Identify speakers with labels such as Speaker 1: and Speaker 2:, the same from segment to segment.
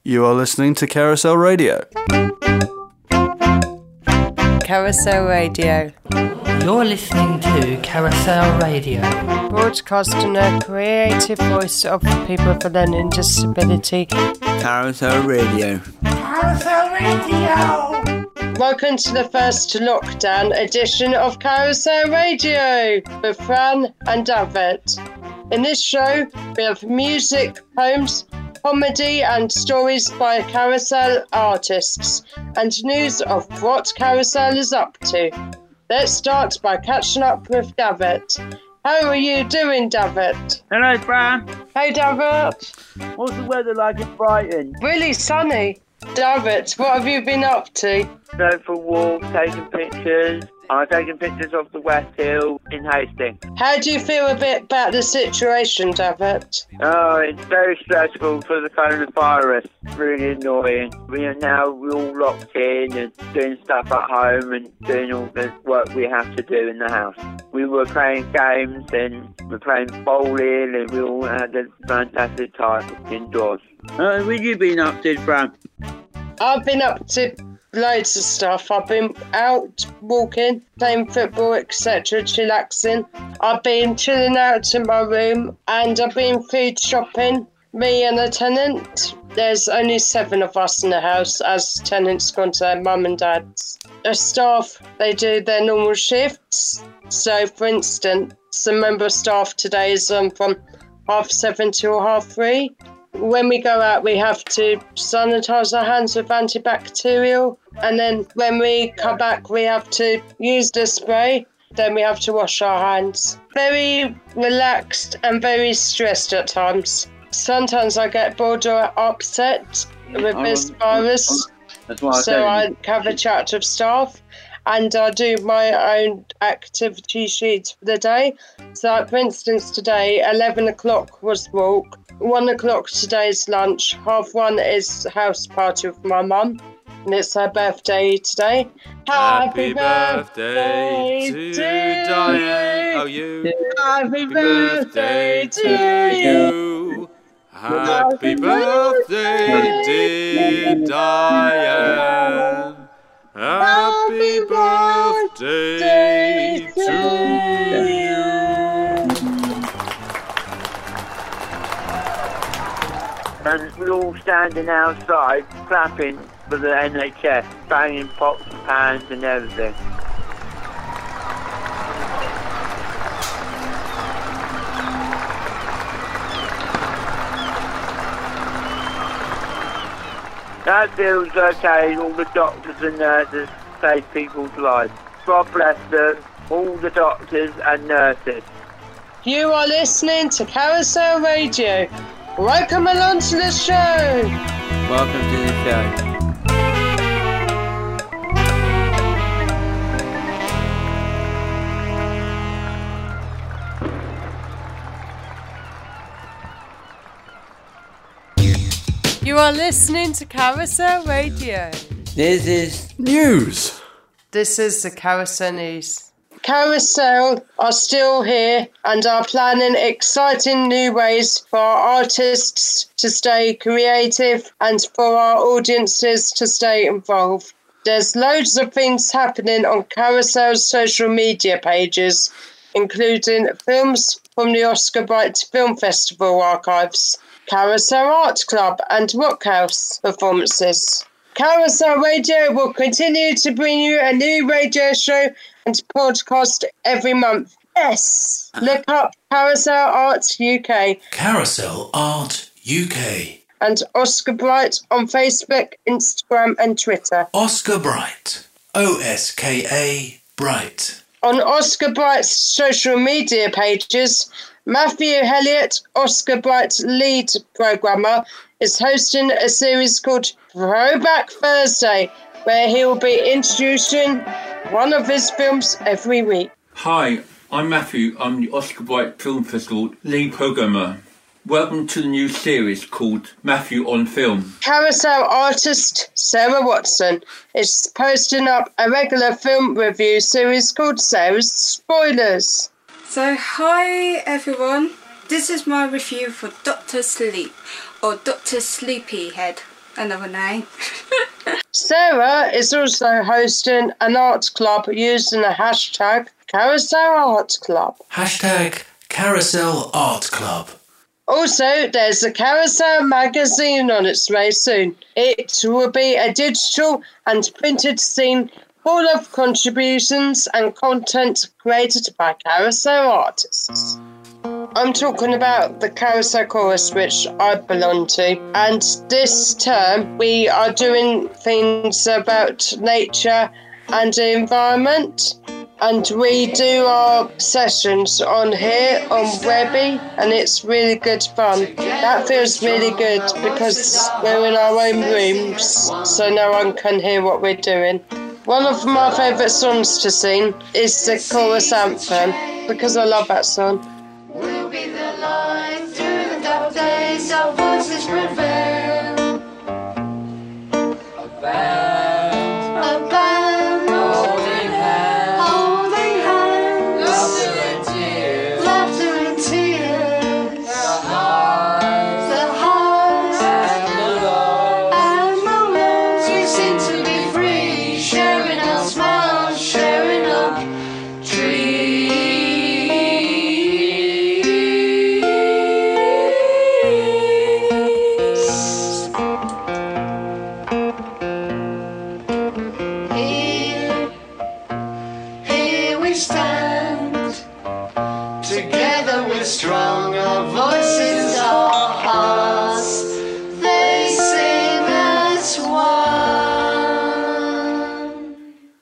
Speaker 1: You are listening to Carousel Radio.
Speaker 2: Carousel Radio.
Speaker 3: You're listening to Carousel Radio.
Speaker 2: Broadcasting a creative voice of people with a learning disability.
Speaker 4: Carousel Radio.
Speaker 3: Carousel Radio!
Speaker 2: Welcome to the first lockdown edition of Carousel Radio with Fran and David. In this show, we have music, poems, comedy and stories by Carousel artists and news of what Carousel is up to. Let's start by catching up with David. How are you doing, David?
Speaker 4: Hello, Fran.
Speaker 2: Hey, David.
Speaker 4: What's the weather like in Brighton?
Speaker 2: Really sunny. David, what have you been up to?
Speaker 4: Going for walks, taking pictures. I'm taking pictures of the West Hill in Hastings.
Speaker 2: How do you feel a bit about the situation, David?
Speaker 4: Oh, it's very stressful for the coronavirus. Really annoying. We're all locked in and doing stuff at home and doing all the work we have to do in the house. We were playing games and we're playing bowling and we all had a fantastic time indoors. What have you been up to, Fran?
Speaker 2: I've been up to loads of stuff. I've been out walking, playing football, etc., chillaxing. I've been chilling out in my room and I've been food shopping. Me and a tenant. There's only 7 of us in the house as tenants gone to their mum and dad's. The staff, they do their normal shifts. So, for instance, a member of staff today is from 7:30 till 3:30. When we go out, we have to sanitise our hands with antibacterial. And then when we come back, we have to use the spray. Then we have to wash our hands. Very relaxed and very stressed at times. Sometimes I get bored or upset with this virus.
Speaker 4: That's why
Speaker 2: I have a chat with staff. And I do my own activity sheets for the day. So, for instance, today, 11 o'clock was walk. 1 o'clock today's lunch. 1:30 is house party with my mum. And it's her birthday today.
Speaker 1: Happy birthday to Diane. Oh, you.
Speaker 2: Happy birthday to you.
Speaker 1: Happy birthday, dear Diane. Happy birthday to you.
Speaker 4: And we're all standing outside, clapping for the NHS, banging pots and pans and everything. That feels okay. All the doctors and nurses save people's lives. God bless them, all the doctors and nurses.
Speaker 2: You are listening to Carousel Radio. Welcome along to the show.
Speaker 4: Welcome to the show.
Speaker 2: You are listening to Carousel Radio.
Speaker 4: This is
Speaker 1: News.
Speaker 2: This is the Carousel News. Carousel are still here and are planning exciting new ways for our artists to stay creative and for our audiences to stay involved. There's loads of things happening on Carousel's social media pages, including films from the Oscar Bright Film Festival archives, Carousel Art Club and Rockhouse performances. Carousel Radio will continue to bring you a new radio show and podcast every month. Yes! Look up Carousel Art UK.
Speaker 5: Carousel Art UK.
Speaker 2: And Oscar Bright on Facebook, Instagram and Twitter.
Speaker 5: Oscar Bright. OSKA Bright.
Speaker 2: On Oscar Bright's social media pages, Matthew Elliott, Oscar Bright's lead programmer, is hosting a series called Throwback Thursday, where he will be introducing one of his films every week.
Speaker 6: Hi, I'm Matthew. I'm the Oscar Bright Film Festival lead programmer. Welcome to the new series called Matthew on Film.
Speaker 2: Carousel artist Sarah Watson is posting up a regular film review series called Sarah's Spoilers.
Speaker 7: So, hi everyone. This is my review for Dr. Sleep, or Dr. Sleepyhead. another name.
Speaker 2: Sarah is also hosting an art club using the hashtag Carousel Art Club.
Speaker 5: Hashtag Carousel Art Club.
Speaker 2: Also, there's a Carousel magazine on its way soon. It will be a digital and printed zine full of contributions and content created by Carousel artists. I'm talking about the Carousel Chorus, which I belong to. And this term, we are doing things about nature and the environment. And we do our sessions on here on Webby, and it's really good fun. That feels really good because we're in our own rooms, so no one can hear what we're doing. One of my favourite songs to sing is the chorus anthem, because I love that song.
Speaker 8: We'll be the light through the dark days, our voices prevail. A band holding hands, laughter and tears, the highs and the lows. We seem to be free, sharing our smiles, sharing our Here we stand, together we're strong, our voices, our hearts, they sing as one.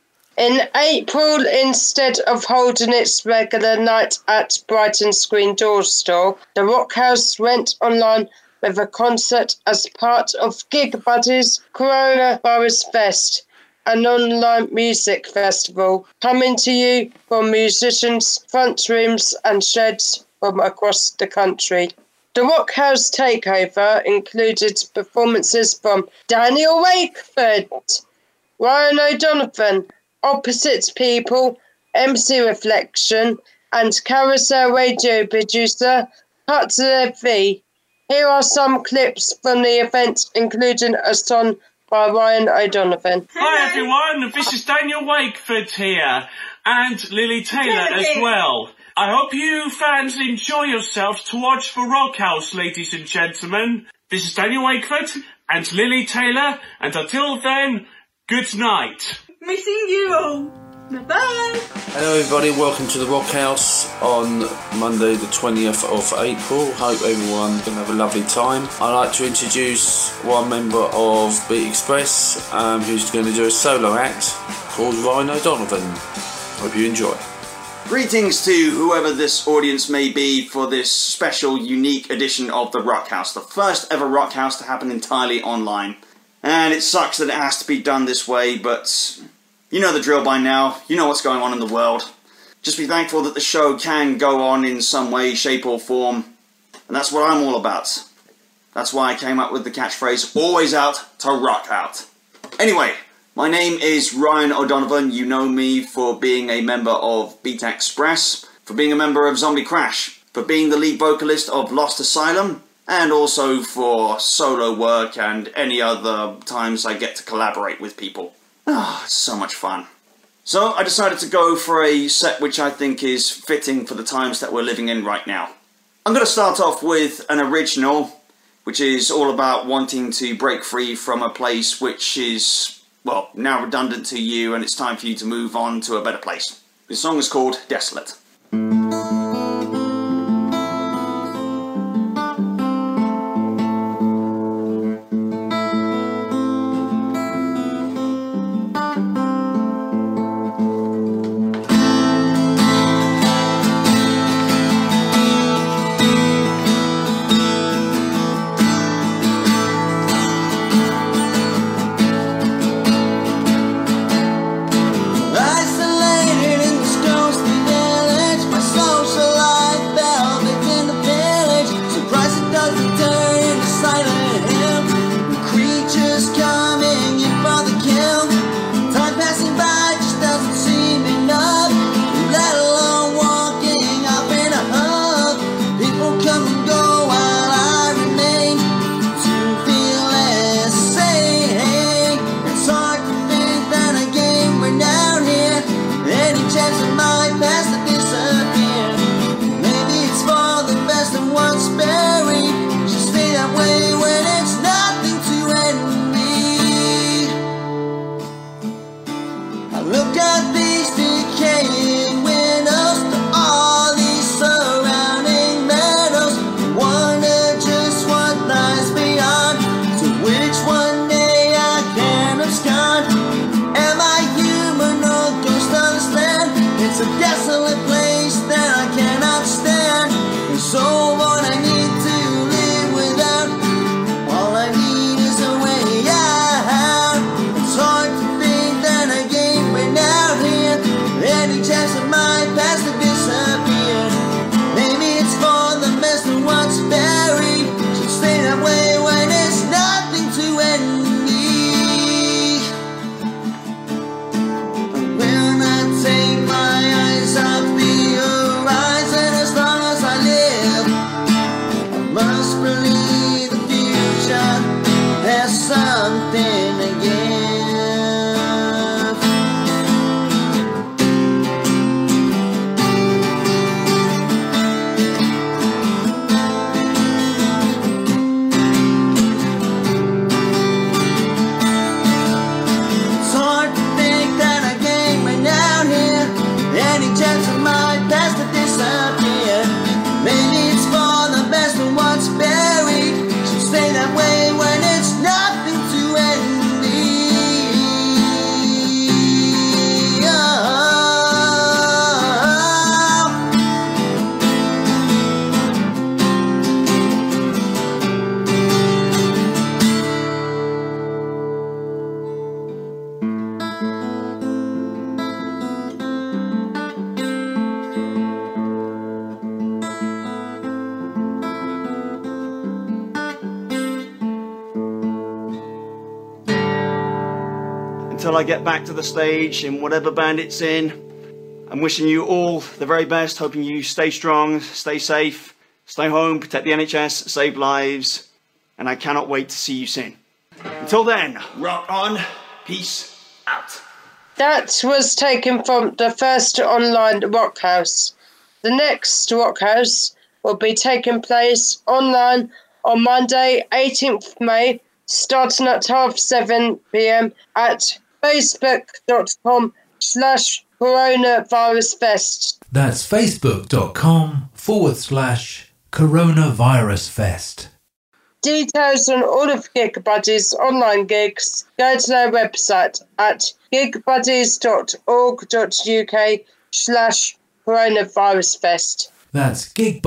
Speaker 2: In April, instead of holding its regular night at Brighton Screen Door Store, the Rock House went online with a concert as part of Gig Buddies Coronavirus Fest, an online music festival coming to you from musicians, front rooms and sheds from across the country. The Rock House takeover included performances from Daniel Wakeford, Ryan O'Donovan, Opposite People, MC Reflection, and Carousel Radio producer Cutler V. Here are some clips from the event, including a song by Ryan O'Donovan.
Speaker 9: Hi everyone, this is Daniel Wakeford here, and Lily Taylor as well. I hope you fans enjoy yourselves to watch the Rock House, ladies and gentlemen. This is Daniel Wakeford and Lily Taylor, and until then, good night.
Speaker 7: Missing you all. Bye.
Speaker 1: Hello everybody, welcome to the Rock House on Monday the 20th of April. Hope everyone can have a lovely time. I'd like to introduce one member of Beat Express who's going to do a solo act called Ryan O'Donovan. Hope you enjoy.
Speaker 10: Greetings to whoever this audience may be for this special, unique edition of the Rock House, the first ever Rock House to happen entirely online. And it sucks that it has to be done this way, but you know the drill by now. You know what's going on in the world. Just be thankful that the show can go on in some way, shape or form. And that's what I'm all about. That's why I came up with the catchphrase, always out to rock out. Anyway, my name is Ryan O'Donovan. You know me for being a member of Beat Express, for being a member of Zombie Crash, for being the lead vocalist of Lost Asylum, and also for solo work and any other times I get to collaborate with people. Ah, it's so much fun. So I decided to go for a set which I think is fitting for the times that we're living in right now. I'm going to start off with an original, which is all about wanting to break free from a place which is, well, now redundant to you, and it's time for you to move on to a better place. This song is called Desolate.
Speaker 8: Isolated in the stones, the
Speaker 11: just something to give. It's hard to think that I came right down here. Any chance of my past to disappear. Maybe it's for the best of what's buried. Should stay that way when it's nothing to envy.
Speaker 10: Until I get back to the stage in whatever band it's in, I'm wishing you all the very best, hoping you stay strong, stay safe, stay home, protect the NHS, save lives, and I cannot wait to see you soon. Until then, rock on, peace out.
Speaker 2: That was taken from the first online Rock House. The next Rock House will be taking place online on Monday, 18th May, starting at 7:30 p.m. at facebook.com/coronavirusfest.
Speaker 5: That's facebook.com/coronavirusfest.
Speaker 2: Details on all of Gig Buddies online gigs, go to their website at gigbuddies.org.uk/coronavirusfest.
Speaker 5: That's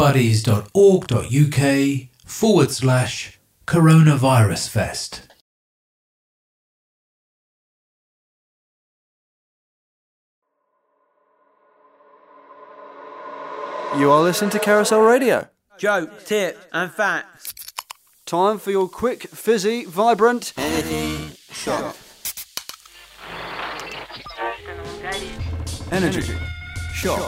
Speaker 5: gigbuddies.org.uk/coronavirusfest.
Speaker 12: You are listening to Carousel Radio.
Speaker 11: Jokes, tips, and facts.
Speaker 12: Time for your quick, fizzy, vibrant
Speaker 11: Energy shot.
Speaker 12: energy shot.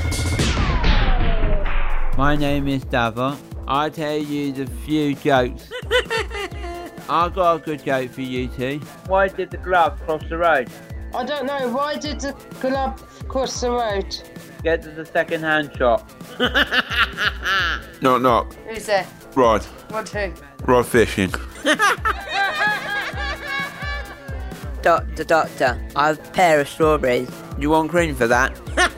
Speaker 13: My name is Dava. I'll tell you the few jokes. I've got a good joke for you two. Why did the glove cross the road?
Speaker 2: I don't know, why did the glove cross the road?
Speaker 13: Get to the second-hand shop.
Speaker 14: Knock, knock.
Speaker 2: Who's there?
Speaker 14: Rod.
Speaker 2: What who?
Speaker 14: Rod fishing.
Speaker 15: Doctor, doctor, I have a pair of strawberries.
Speaker 13: You want cream for that?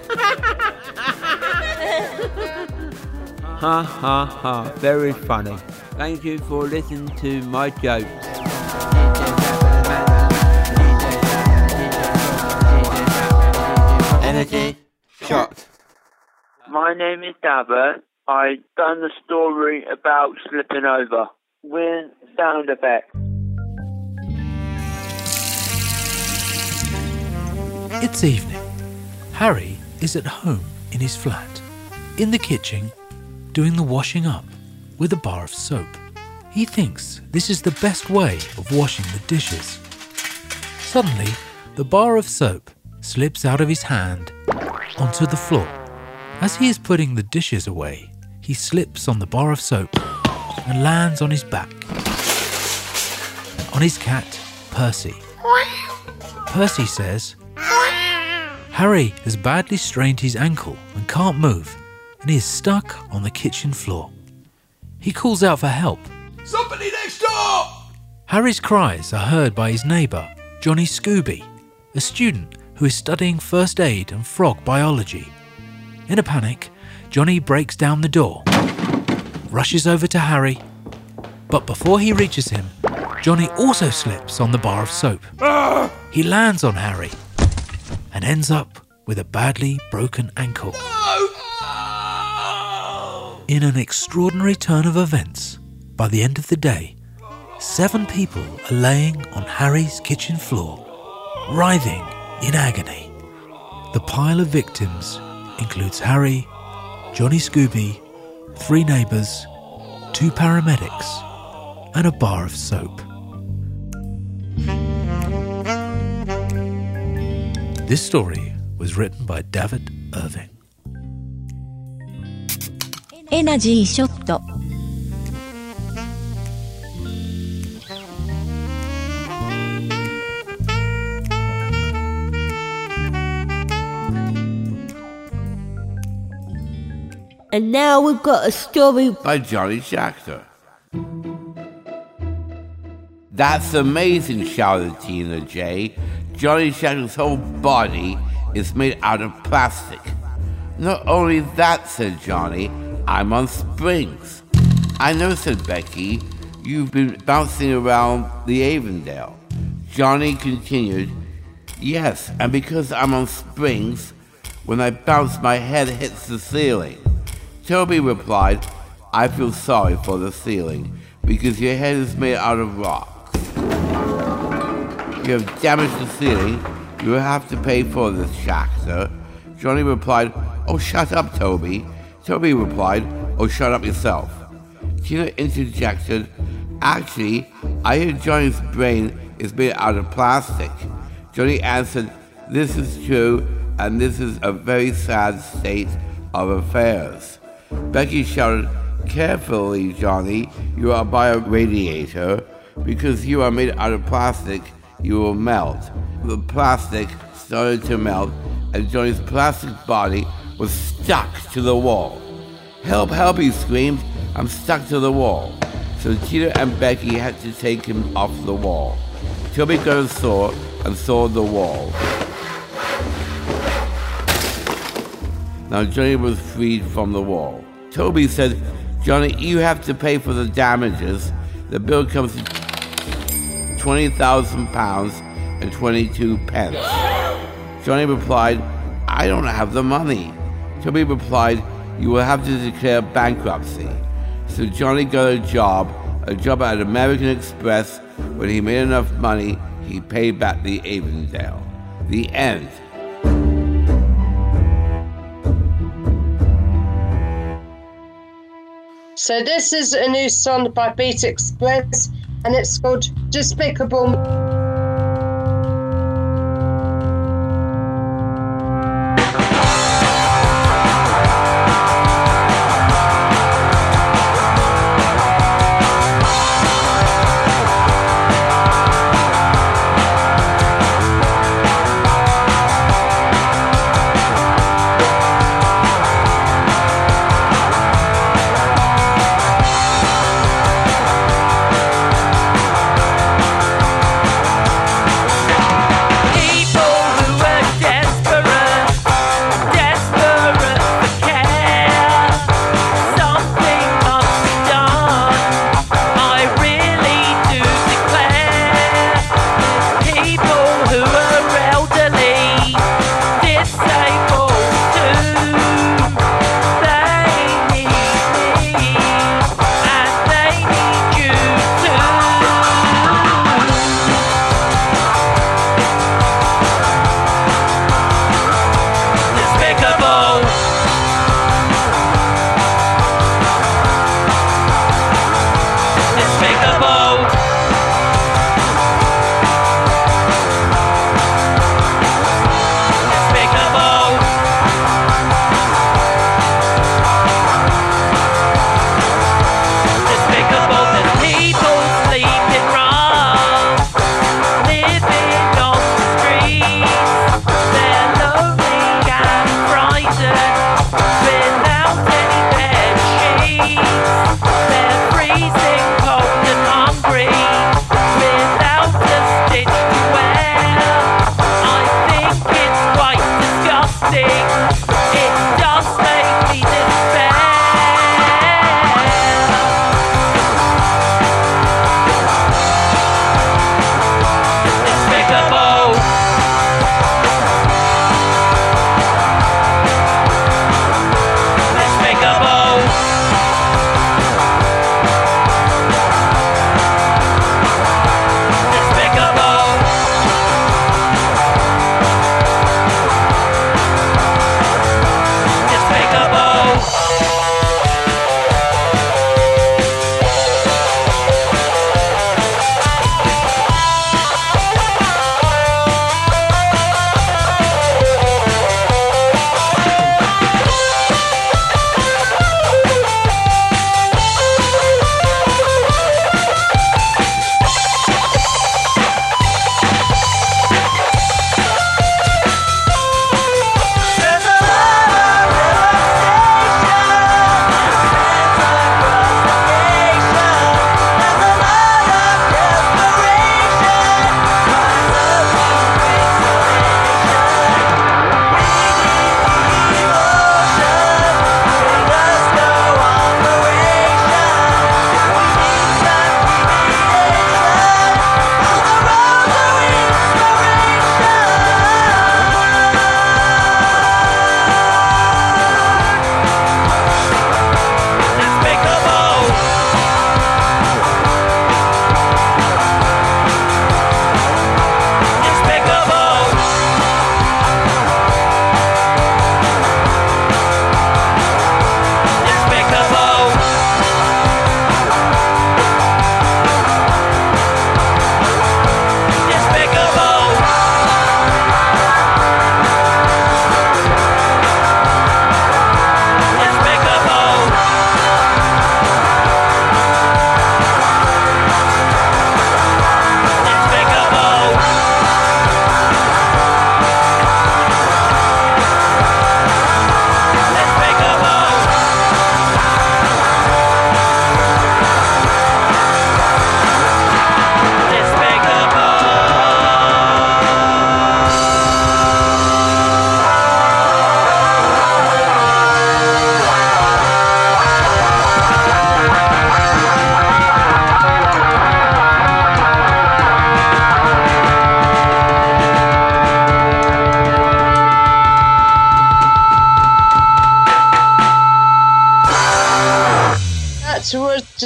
Speaker 13: Ha ha ha, very funny. Thank you for listening to my jokes.
Speaker 11: Energy shot.
Speaker 4: My name is Dava. I done the story about slipping over with sound effects.
Speaker 5: It's evening. Harry is at home in his flat, in the kitchen, doing the washing up with a bar of soap. He thinks this is the best way of washing the dishes. Suddenly, the bar of soap slips out of his hand onto the floor. As he is putting the dishes away, he slips on the bar of soap and lands on his back. On his cat, Percy. Percy says, Harry has badly strained his ankle and can't move, and he is stuck on the kitchen floor. He calls out for help.
Speaker 14: Somebody next door!
Speaker 5: Harry's cries are heard by his neighbour, Johnny Scooby, a student who is studying first aid and frog biology. In a panic, Johnny breaks down the door, rushes over to Harry, but before he reaches him, Johnny also slips on the bar of soap. He lands on Harry and ends up with a badly broken ankle. In an extraordinary turn of events, by the end of the day, 7 people are laying on Harry's kitchen floor, writhing in agony. The pile of victims includes Harry, Johnny Scooby, 3 neighbours, 2 paramedics, and a bar of soap. This story was written by David Irving.
Speaker 16: エナジーショット。 And now we've got a story
Speaker 17: by Johnny Shachter. That's amazing, shouted Tina J. Johnny Shachter's whole body is made out of plastic. Not only that, said Johnny, I'm on springs. I know, said Becky, you've been bouncing around the Avondale. Johnny continued, yes, and because I'm on springs, when I bounce my head hits the ceiling. Toby replied, I feel sorry for the ceiling, because your head is made out of rocks. You have damaged the ceiling, you will have to pay for this, Shachter. Johnny replied, oh, shut up, Toby. Toby replied, oh, shut up yourself. Tina interjected, actually, I hear Johnny's brain is made out of plastic. Johnny answered, this is true, and this is a very sad state of affairs. Becky shouted, carefully, Johnny, you are by a radiator. Because you are made out of plastic, you will melt. The plastic started to melt, and Johnny's plastic body was stuck to the wall. Help, help, he screamed, I'm stuck to the wall. So Tina and Becky had to take him off the wall. Toby got a saw and sawed the wall. Now Johnny was freed from the wall. Toby said, Johnny, you have to pay for the damages. The bill comes to £20,000 and 22 pence. Johnny replied, I don't have the money. Toby replied, you will have to declare bankruptcy. So Johnny got a job at American Express. When he made enough money, he paid back the Avondale. The end.
Speaker 2: So this is a new song by Beat Express, and it's called Despicable.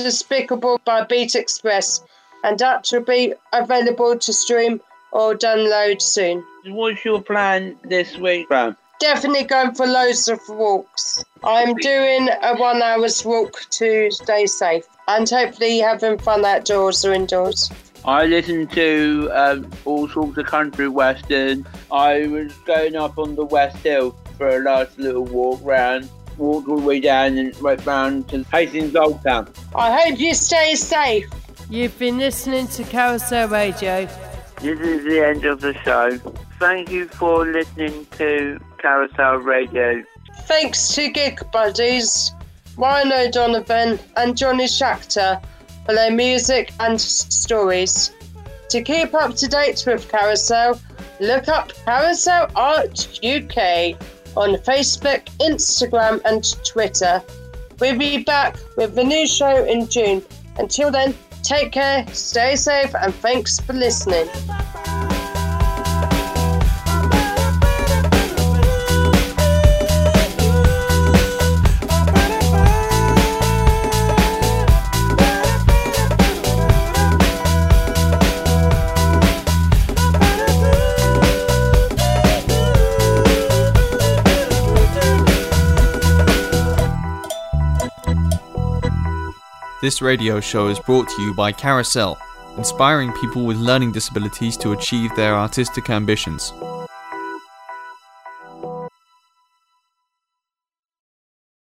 Speaker 2: Despicable by Beat Express, and that will be available to stream or download soon.
Speaker 13: What's your plan this week, Bram?
Speaker 2: Definitely going for loads of walks. I'm doing a 1 hour's walk to stay safe and hopefully having fun outdoors or indoors.
Speaker 13: I listened to all sorts of country western. I was going up on the West Hill for a nice little walk round. Walked all the way down and went round to Hastings Old Town.
Speaker 2: I hope you stay safe.
Speaker 18: You've been listening to Carousel Radio.
Speaker 4: This is the end of the show. Thank you for listening to Carousel Radio.
Speaker 2: Thanks to Gig Buddies, Ryan O'Donovan and Johnny Shachter for their music and stories. To keep up to date with Carousel, look up Carousel Art UK on Facebook, Instagram and Twitter. We'll be back with a new show in June. Until then, take care, stay safe and thanks for listening.
Speaker 19: This radio show is brought to you by Carousel, inspiring people with learning disabilities to achieve their artistic ambitions.